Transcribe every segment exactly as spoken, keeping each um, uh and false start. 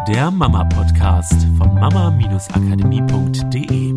der Mama-Podcast von mama-akademie punkt de.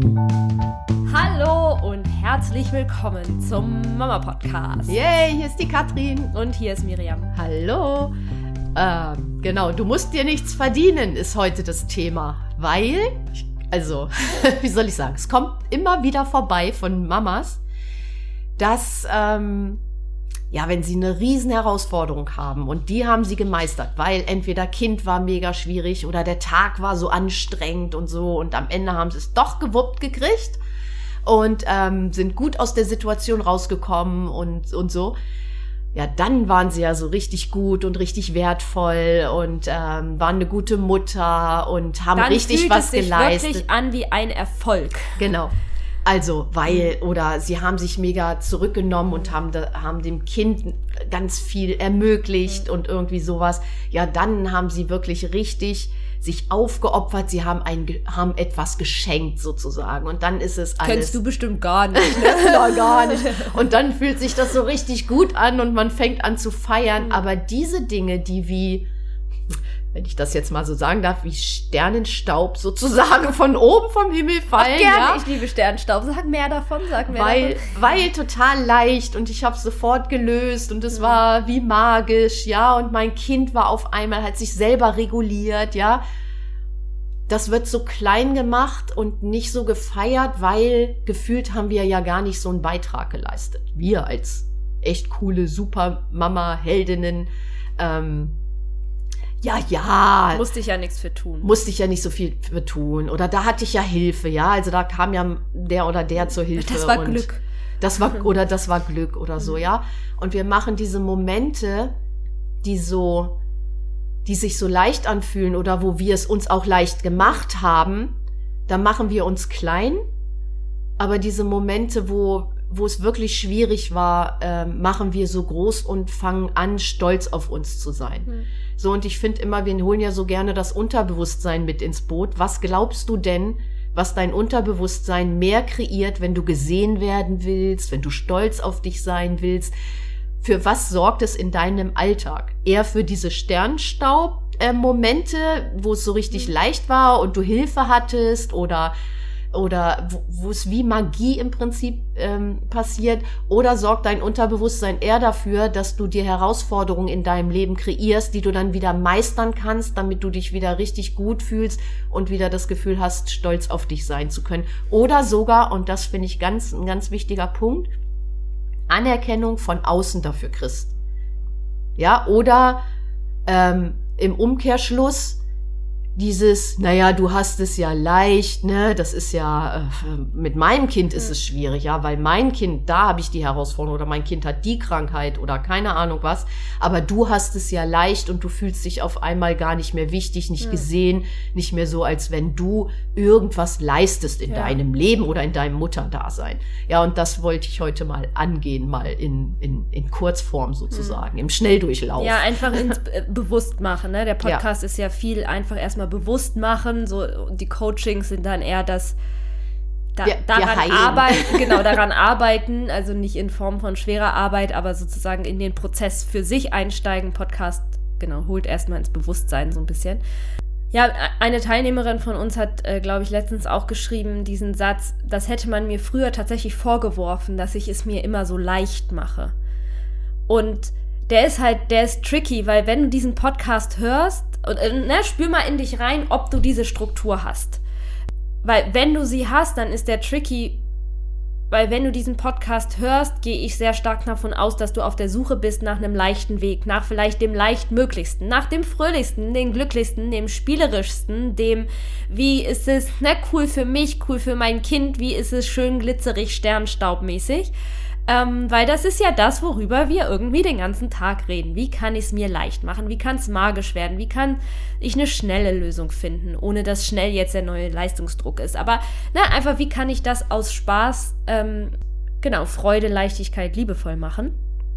Hallo und herzlich willkommen zum Mama-Podcast. Yay, hier ist die Katrin. Und hier ist Miriam. Hallo. Ähm, genau, du musst dir nichts verdienen, ist heute das Thema. Weil, also, wie soll ich sagen, es kommt immer wieder vorbei von Mamas, dass, ähm, ja, wenn sie eine riesen Herausforderung haben und die haben sie gemeistert, weil entweder Kind war mega schwierig oder der Tag war so anstrengend und so und am Ende haben sie es doch gewuppt gekriegt und ähm, sind gut aus der Situation rausgekommen und, und so. Ja, dann waren sie ja so richtig gut und richtig wertvoll und ähm, waren eine gute Mutter und haben Dann richtig fühlt was es sich geleistet. Wirklich an wie ein Erfolg. Genau. Also, weil, oder sie haben sich mega zurückgenommen und haben, da, haben dem Kind ganz viel ermöglicht mhm. und irgendwie sowas. Ja, dann haben sie wirklich richtig sich aufgeopfert. Sie haben ein, haben etwas geschenkt sozusagen. Und dann ist es alles. Kennst du bestimmt gar nicht, ne? Ja, gar nicht. Und dann fühlt sich das so richtig gut an und man fängt an zu feiern. Mhm. Aber diese Dinge, die wie, wenn ich das jetzt mal so sagen darf, wie Sternenstaub sozusagen von oben vom Himmel fallen. Ach, gerne, ja? Ich liebe Sternenstaub. Sag mehr davon, sag mehr weil, davon. Weil total leicht und ich habe es sofort gelöst und es mhm. war wie magisch, ja, und mein Kind war auf einmal, hat sich selber reguliert, ja. Das wird so klein gemacht und nicht so gefeiert, weil gefühlt haben wir ja gar nicht so einen Beitrag geleistet. Wir als echt coole Super-Mama-Heldinnen, ähm, Ja, ja. Musste ich ja nichts für tun. Musste ich ja nicht so viel für tun. Oder da hatte ich ja Hilfe, ja. Also da kam ja der oder der zur Hilfe. Das war und Glück. Das war, oder das war Glück oder so, ja. Und wir machen diese Momente, die so, die sich so leicht anfühlen oder wo wir es uns auch leicht gemacht haben, da machen wir uns klein. Aber diese Momente, wo, wo es wirklich schwierig war, äh, machen wir so groß und fangen an, stolz auf uns zu sein. Hm. So, und ich finde immer, wir holen ja so gerne das Unterbewusstsein mit ins Boot. Was glaubst du denn, was dein Unterbewusstsein mehr kreiert, wenn du gesehen werden willst, wenn du stolz auf dich sein willst? Für was sorgt es in deinem Alltag? Eher für diese Sternstaub-Momente, wo es so richtig mhm. leicht war und du Hilfe hattest oder oder wo, wo es wie Magie im Prinzip ähm, passiert, oder sorgt dein Unterbewusstsein eher dafür, dass du dir Herausforderungen in deinem Leben kreierst, die du dann wieder meistern kannst, damit du dich wieder richtig gut fühlst und wieder das Gefühl hast, stolz auf dich sein zu können. Oder sogar, und das finde ich ganz ein ganz wichtiger Punkt, Anerkennung von außen dafür kriegst. Ja, oder ähm, im Umkehrschluss dieses, naja, du hast es ja leicht, ne, das ist ja, äh, mit meinem Kind ist es schwierig, ja, weil mein Kind, da habe ich die Herausforderung oder mein Kind hat die Krankheit oder keine Ahnung was, aber du hast es ja leicht und du fühlst dich auf einmal gar nicht mehr wichtig, nicht ja. gesehen, nicht mehr so, als wenn du irgendwas leistest in ja. deinem Leben oder in deinem Mutterdasein. Ja, und das wollte ich heute mal angehen, mal in, in, in Kurzform sozusagen, mhm. im Schnelldurchlauf. Ja, einfach ins Be- Bewusstmachen, ne, der Podcast ja. ist ja viel einfach erstmal bewusst machen, so, die Coachings sind dann eher das da, wir, daran wir arbeiten, genau, daran arbeiten, also nicht in Form von schwerer Arbeit, aber sozusagen in den Prozess für sich einsteigen. Podcast, genau, holt erstmal ins Bewusstsein so ein bisschen. Ja, eine Teilnehmerin von uns hat, äh, glaube ich, letztens auch geschrieben, diesen Satz, das hätte man mir früher tatsächlich vorgeworfen, dass ich es mir immer so leicht mache. Und der ist halt, der ist tricky, weil wenn du diesen Podcast hörst, und, ne, spür mal in dich rein, ob du diese Struktur hast. Weil wenn du sie hast, dann ist der tricky, weil wenn du diesen Podcast hörst, gehe ich sehr stark davon aus, dass du auf der Suche bist nach einem leichten Weg, nach vielleicht dem leichtmöglichsten, nach dem fröhlichsten, dem glücklichsten, dem spielerischsten, dem, wie ist es, ne, cool für mich, cool für mein Kind, wie ist es schön glitzerig, sternstaubmäßig. Ähm, weil das ist ja das, worüber wir irgendwie den ganzen Tag reden. Wie kann ich es mir leicht machen? Wie kann es magisch werden? Wie kann ich eine schnelle Lösung finden, ohne dass schnell jetzt der neue Leistungsdruck ist? Aber na, einfach, wie kann ich das aus Spaß, ähm, genau, Freude, Leichtigkeit, liebevoll machen?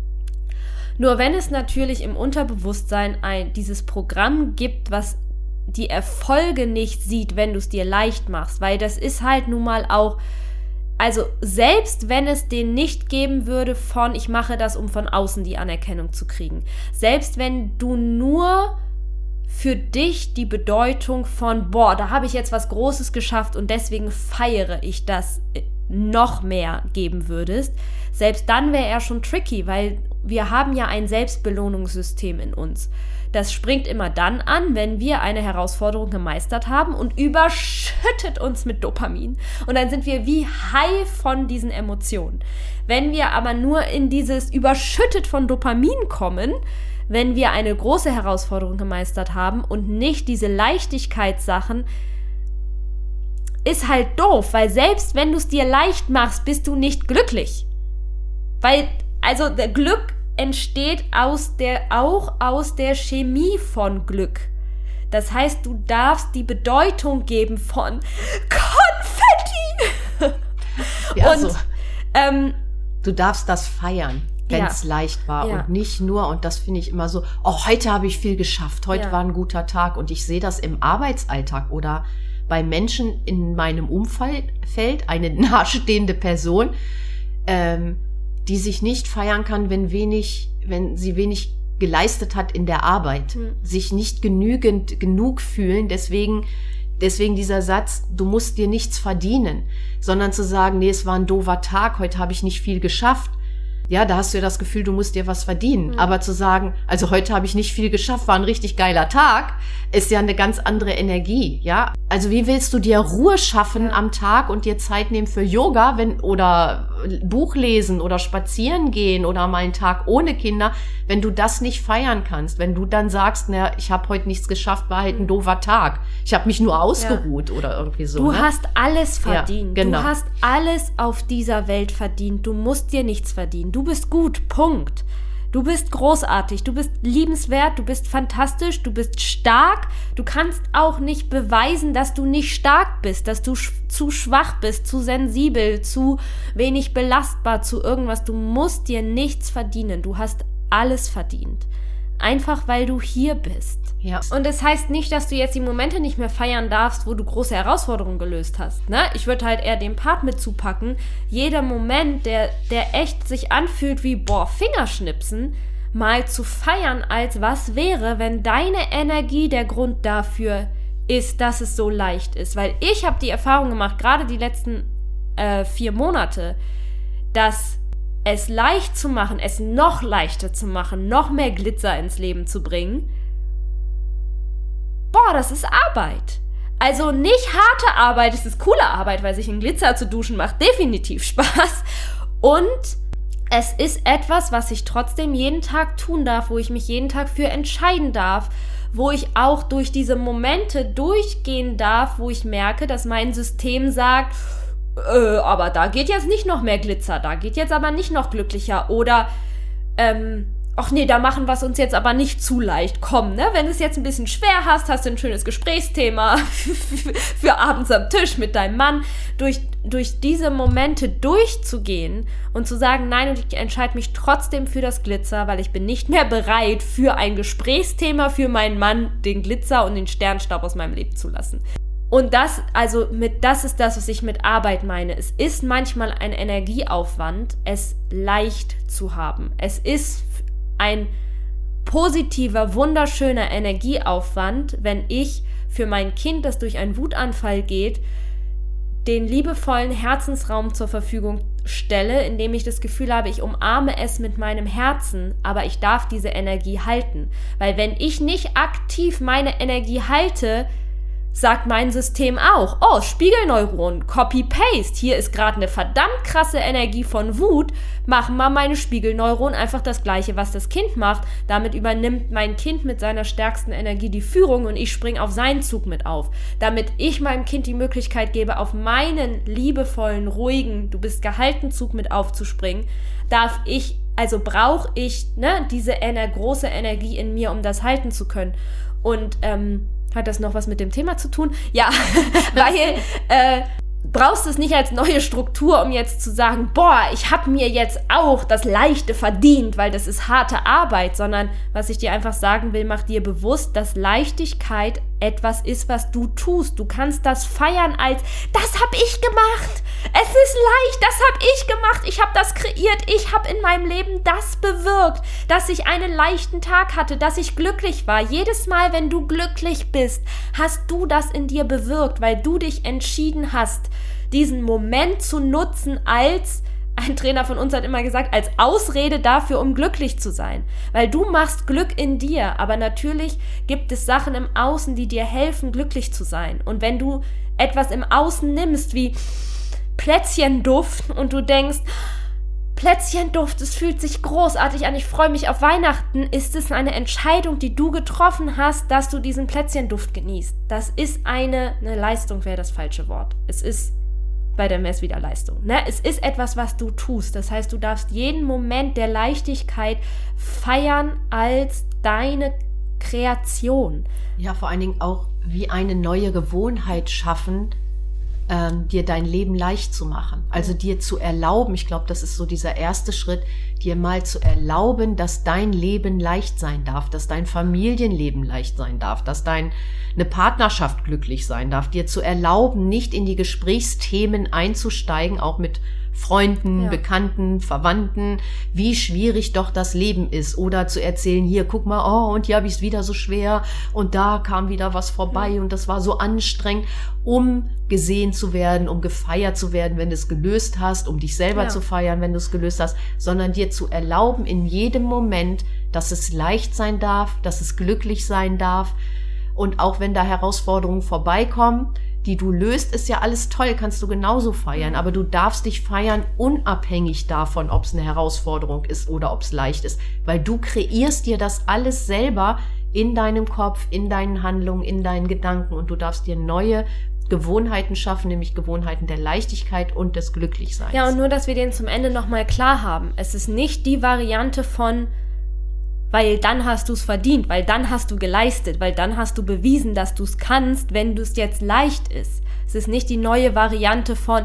Nur wenn es natürlich im Unterbewusstsein ein, dieses Programm gibt, was die Erfolge nicht sieht, wenn du es dir leicht machst, weil das ist halt nun mal auch, also selbst wenn es den nicht geben würde von, ich mache das, um von außen die Anerkennung zu kriegen, selbst wenn du nur für dich die Bedeutung von, boah, da habe ich jetzt was Großes geschafft und deswegen feiere ich das, noch mehr geben würdest, selbst dann wäre er schon tricky, weil wir haben ja ein Selbstbelohnungssystem in uns. Das springt immer dann an, wenn wir eine Herausforderung gemeistert haben und überschüttet uns mit Dopamin. Und dann sind wir wie high von diesen Emotionen. Wenn wir aber nur in dieses überschüttet von Dopamin kommen, wenn wir eine große Herausforderung gemeistert haben und nicht diese Leichtigkeitssachen, ist halt doof, weil selbst wenn du es dir leicht machst, bist du nicht glücklich. Weil, also der Glück entsteht aus der, auch aus der Chemie von Glück. Das heißt, du darfst die Bedeutung geben von Konfetti. Ja, und so. ähm, Du darfst das feiern, wenn es ja. leicht war ja. und nicht nur, und das finde ich immer so, oh, heute habe ich viel geschafft, heute ja. war ein guter Tag, und ich sehe das im Arbeitsalltag oder bei Menschen in meinem Umfeld, eine nahestehende Person, ähm, die sich nicht feiern kann, wenn wenig, wenn sie wenig geleistet hat in der Arbeit, mhm. sich nicht genügend genug fühlen, deswegen Deswegen dieser Satz, du musst dir nichts verdienen, sondern zu sagen, nee, es war ein doofer Tag, heute habe ich nicht viel geschafft. Ja, da hast du ja das Gefühl, du musst dir was verdienen. Mhm. Aber zu sagen, also heute habe ich nicht viel geschafft, war ein richtig geiler Tag, ist ja eine ganz andere Energie, ja. Also wie willst du dir Ruhe schaffen ja. am Tag und dir Zeit nehmen für Yoga, wenn, oder Buch lesen oder spazieren gehen oder mal einen Tag ohne Kinder, wenn du das nicht feiern kannst, wenn du dann sagst, na, ich habe heute nichts geschafft, war halt ein doofer Tag. Ich habe mich nur ausgeruht ja. oder irgendwie so. Du ne? hast alles verdient. Ja, genau. Du hast alles auf dieser Welt verdient. Du musst dir nichts verdienen. Du bist gut. Punkt. Du bist großartig. Du bist liebenswert. Du bist fantastisch. Du bist stark. Du kannst auch nicht beweisen, dass du nicht stark bist, dass du sch- zu schwach bist, zu sensibel, zu wenig belastbar, zu irgendwas. Du musst dir nichts verdienen. Du hast alles verdient. Einfach, weil du hier bist. Ja. Und das heißt nicht, dass du jetzt die Momente nicht mehr feiern darfst, wo du große Herausforderungen gelöst hast. Ne? Ich würde halt eher den Part mit zupacken. Jeder Moment, der, der echt sich anfühlt wie, boah, Fingerschnipsen, mal zu feiern, als was wäre, wenn deine Energie der Grund dafür ist, dass es so leicht ist. Weil ich habe die Erfahrung gemacht, gerade die letzten äh, vier Monate, dass es leicht zu machen, es noch leichter zu machen, noch mehr Glitzer ins Leben zu bringen, boah, das ist Arbeit. Also nicht harte Arbeit, es ist coole Arbeit, weil sich in Glitzer zu duschen macht definitiv Spaß. Und es ist etwas, was ich trotzdem jeden Tag tun darf, wo ich mich jeden Tag für entscheiden darf, wo ich auch durch diese Momente durchgehen darf, wo ich merke, dass mein System sagt, Äh, aber da geht jetzt nicht noch mehr Glitzer, da geht jetzt aber nicht noch glücklicher oder ähm, ach nee, da machen wir es uns jetzt aber nicht zu leicht. Komm, ne, wenn du es jetzt ein bisschen schwer hast, hast du ein schönes Gesprächsthema für abends am Tisch mit deinem Mann. Durch, durch diese Momente durchzugehen und zu sagen, nein, und ich entscheide mich trotzdem für das Glitzer, weil ich bin nicht mehr bereit, für ein Gesprächsthema für meinen Mann den Glitzer und den Sternstaub aus meinem Leben zu lassen. Und das, also mit, das ist das, was ich mit Arbeit meine. Es ist manchmal ein Energieaufwand, es leicht zu haben. Es ist ein positiver, wunderschöner Energieaufwand, wenn ich für mein Kind, das durch einen Wutanfall geht, den liebevollen Herzensraum zur Verfügung stelle, indem ich das Gefühl habe, ich umarme es mit meinem Herzen, aber ich darf diese Energie halten. Weil wenn ich nicht aktiv meine Energie halte, sagt mein System auch, oh, Spiegelneuron, Copy-Paste, hier ist gerade eine verdammt krasse Energie von Wut, machen mal meine Spiegelneuronen einfach das Gleiche, was das Kind macht. Damit übernimmt mein Kind mit seiner stärksten Energie die Führung und ich springe auf seinen Zug mit auf. Damit ich meinem Kind die Möglichkeit gebe, auf meinen liebevollen, ruhigen, du bist gehalten Zug mit aufzuspringen, darf ich, also brauche ich ne, diese ener- große Energie in mir, um das halten zu können. Und, ähm, hat das noch was mit dem Thema zu tun? Ja, weil äh, brauchst du es nicht als neue Struktur, um jetzt zu sagen, boah, ich habe mir jetzt auch das Leichte verdient, weil das ist harte Arbeit, sondern was ich dir einfach sagen will, mach dir bewusst, dass Leichtigkeit etwas ist, was du tust. Du kannst das feiern als, das habe ich gemacht. Es ist leicht, das habe ich gemacht. Ich habe das kreiert. Ich habe in meinem Leben das bewirkt, dass ich einen leichten Tag hatte, dass ich glücklich war. Jedes Mal, wenn du glücklich bist, hast du das in dir bewirkt, weil du dich entschieden hast, diesen Moment zu nutzen als, ein Trainer von uns hat immer gesagt, als Ausrede dafür, um glücklich zu sein. Weil du machst Glück in dir, aber natürlich gibt es Sachen im Außen, die dir helfen, glücklich zu sein. Und wenn du etwas im Außen nimmst, wie Plätzchenduft, und du denkst, Plätzchenduft, es fühlt sich großartig an, ich freue mich auf Weihnachten, ist es eine Entscheidung, die du getroffen hast, dass du diesen Plätzchenduft genießt. Das ist eine, eine Leistung, wäre das falsche Wort. Es ist bei der Mess wieder Leistung. Ne? Es ist etwas, was du tust. Das heißt, du darfst jeden Moment der Leichtigkeit feiern als deine Kreation. Ja, vor allen Dingen auch wie eine neue Gewohnheit schaffen, ähm, dir dein Leben leicht zu machen. Also dir zu erlauben, ich glaube, das ist so dieser erste Schritt, dir mal zu erlauben, dass dein Leben leicht sein darf, dass dein Familienleben leicht sein darf, dass deine Partnerschaft glücklich sein darf, dir zu erlauben, nicht in die Gesprächsthemen einzusteigen, auch mit Freunden, ja. Bekannten, Verwandten, wie schwierig doch das Leben ist, oder zu erzählen, hier, guck mal, oh, und hier habe ich es wieder so schwer und da kam wieder was vorbei ja. und das war so anstrengend, um gesehen zu werden, um gefeiert zu werden, wenn du es gelöst hast, um dich selber ja. zu feiern, wenn du es gelöst hast, sondern dir zu erlauben, in jedem Moment, dass es leicht sein darf, dass es glücklich sein darf, und auch wenn da Herausforderungen vorbeikommen, die du löst, ist ja alles toll, kannst du genauso feiern, aber du darfst dich feiern unabhängig davon, ob es eine Herausforderung ist oder ob es leicht ist, weil du kreierst dir das alles selber in deinem Kopf, in deinen Handlungen, in deinen Gedanken, und du darfst dir neue Gewohnheiten schaffen, nämlich Gewohnheiten der Leichtigkeit und des Glücklichseins. Ja, und nur, dass wir den zum Ende nochmal klar haben, es ist nicht die Variante von, weil dann hast du es verdient, weil dann hast du geleistet, weil dann hast du bewiesen, dass du es kannst, wenn du es jetzt leicht ist. Es ist nicht die neue Variante von,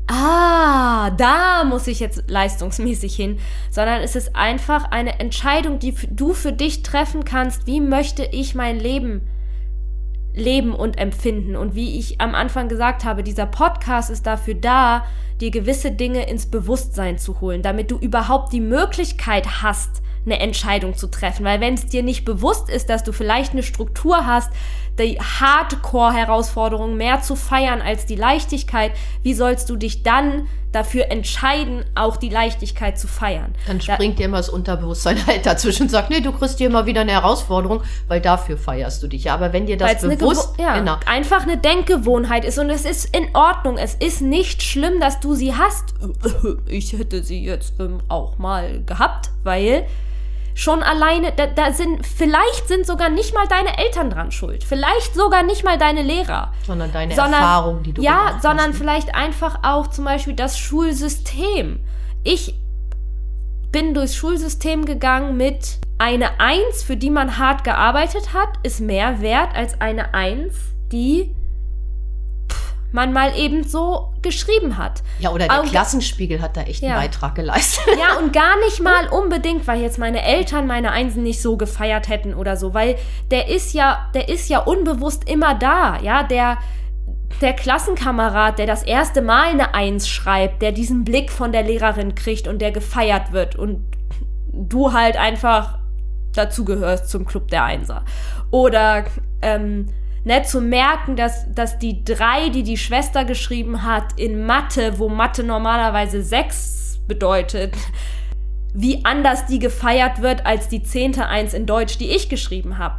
ah, da muss ich jetzt leistungsmäßig hin, sondern es ist einfach eine Entscheidung, die du für dich treffen kannst, wie möchte ich mein Leben leben und empfinden. Und wie ich am Anfang gesagt habe, dieser Podcast ist dafür da, dir gewisse Dinge ins Bewusstsein zu holen, damit du überhaupt die Möglichkeit hast, eine Entscheidung zu treffen. Weil wenn es dir nicht bewusst ist, dass du vielleicht eine Struktur hast, die Hardcore-Herausforderung mehr zu feiern als die Leichtigkeit, wie sollst du dich dann dafür entscheiden, auch die Leichtigkeit zu feiern? Dann springt da, dir immer das Unterbewusstsein halt dazwischen und sagt, nee, du kriegst dir immer wieder eine Herausforderung, weil dafür feierst du dich. Ja, aber wenn dir das bewusst Gewo- ja, genau. einfach eine Denkgewohnheit ist, und es ist in Ordnung, es ist nicht schlimm, dass du sie hast. Ich hätte sie jetzt ähm, auch mal gehabt, weil schon alleine, da, da sind, vielleicht sind sogar nicht mal deine Eltern dran schuld. Vielleicht sogar nicht mal deine Lehrer. Sondern deine sondern, Erfahrung, die du ja, gemacht hast. Ja, sondern vielleicht einfach auch zum Beispiel das Schulsystem. Ich bin durchs Schulsystem gegangen mit eine Eins, für die man hart gearbeitet hat, ist mehr wert als eine Eins, die man mal eben so geschrieben hat. Ja, oder der auch, Klassenspiegel hat da echt ja. einen Beitrag geleistet. Ja, und gar nicht mal unbedingt, weil jetzt meine Eltern meine Einsen nicht so gefeiert hätten oder so, weil der ist ja, der ist ja unbewusst immer da, ja, der, der Klassenkamerad, der das erste Mal eine Eins schreibt, der diesen Blick von der Lehrerin kriegt und der gefeiert wird und du halt einfach dazugehörst zum Club der Einser. Oder, ähm, Ne, zu merken, dass, dass die drei, die die Schwester geschrieben hat, in Mathe, wo Mathe normalerweise sechs bedeutet, wie anders die gefeiert wird als die zehnte Eins in Deutsch, die ich geschrieben habe.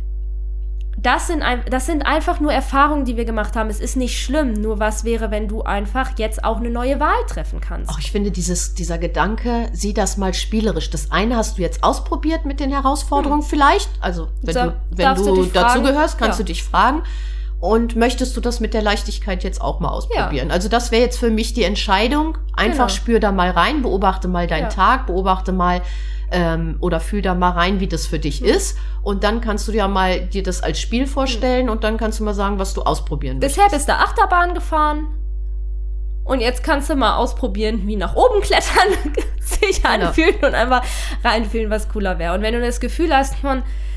Das sind, das sind einfach nur Erfahrungen, die wir gemacht haben. Es ist nicht schlimm, nur was wäre, wenn du einfach jetzt auch eine neue Wahl treffen kannst. Auch ich finde, dieses, dieser Gedanke, sieh das mal spielerisch. Das eine hast du jetzt ausprobiert mit den Herausforderungen hm. vielleicht. Also wenn da, du, wenn du, du dazugehörst, kannst ja. du dich fragen. Und möchtest du das mit der Leichtigkeit jetzt auch mal ausprobieren? Ja. Also das wäre jetzt für mich die Entscheidung. Einfach genau. spür da mal rein, beobachte mal deinen ja. Tag, beobachte mal ähm, oder fühl da mal rein, wie das für dich mhm. ist. Und dann kannst du dir mal dir das als Spiel vorstellen mhm. und dann kannst du mal sagen, was du ausprobieren willst. Bisher bist du Achterbahn gefahren und jetzt kannst du mal ausprobieren, wie nach oben klettern sich genau. anfühlen und einfach reinfühlen, was cooler wäre. Und wenn du das Gefühl hast von,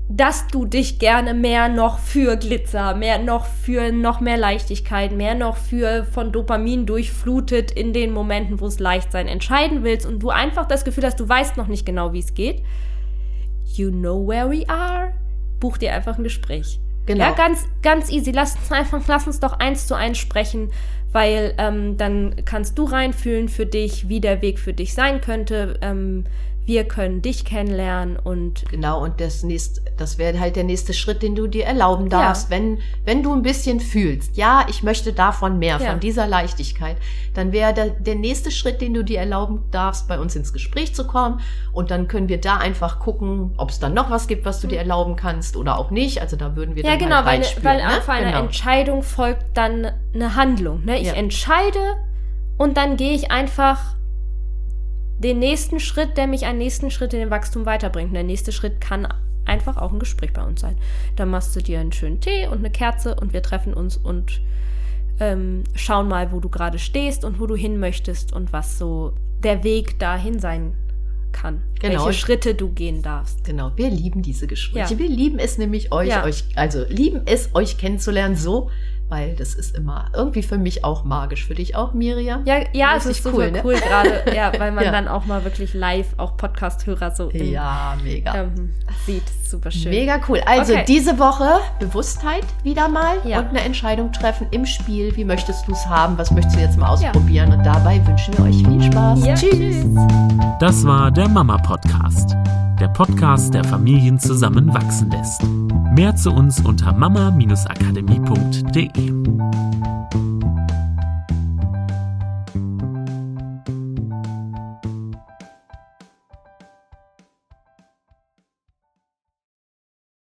dass du dich gerne mehr noch für Glitzer, mehr noch für noch mehr Leichtigkeit, mehr noch für von Dopamin durchflutet in den Momenten, wo es leicht sein entscheiden willst und du einfach das Gefühl hast, du weißt noch nicht genau, wie es geht. You know where we are. Buch dir einfach ein Gespräch. Genau. Ja, ganz, ganz easy. Lass uns einfach, lass uns doch eins zu eins sprechen, weil ähm, dann kannst du reinfühlen für dich, wie der Weg für dich sein könnte. Ähm, wir können dich kennenlernen und genau, und das nächste, das wäre halt der nächste Schritt, den du dir erlauben darfst, ja. wenn wenn du ein bisschen fühlst, ja, ich möchte davon mehr, ja. von dieser Leichtigkeit, dann wäre der, der nächste Schritt, den du dir erlauben darfst, bei uns ins Gespräch zu kommen, und dann können wir da einfach gucken, ob es dann noch was gibt, was du dir erlauben kannst oder auch nicht, also da würden wir ja, dann genau, halt weil, reinspüren. weil ne? auf einer genau. Entscheidung folgt dann eine Handlung, ne? Ich ja. entscheide und dann gehe ich einfach den nächsten Schritt, der mich einen nächsten Schritt in den Wachstum weiterbringt. Und der nächste Schritt kann einfach auch ein Gespräch bei uns sein. Dann machst du dir einen schönen Tee und eine Kerze und wir treffen uns und ähm, schauen mal, wo du gerade stehst und wo du hin möchtest und was so der Weg dahin sein kann. Genau. Welche Schritte du gehen darfst. Genau, wir lieben diese Gespräche. Ja. Wir lieben es nämlich, euch, Ja. euch, also lieben es, euch kennenzulernen, so, weil das ist immer irgendwie für mich auch magisch. Für dich auch, Miriam? Ja, ja, es Richtig ist super cool, cool, ne? cool gerade, ja, weil man Ja. dann auch mal wirklich live auch Podcast-Hörer so in, Ja, mega. ähm, sieht. Super schön. Mega cool. Also Okay. diese Woche Bewusstheit wieder mal Ja. und eine Entscheidung treffen im Spiel. Wie möchtest du es haben? Was möchtest du jetzt mal ausprobieren? Und dabei wünschen wir euch viel Spaß. Ja, Tschüss. tschüss. Das war der Mama-Podcast. Der Podcast, der Familien zusammenwachsen lässt. Mehr zu uns unter mama Bindestrich akademie punkt de.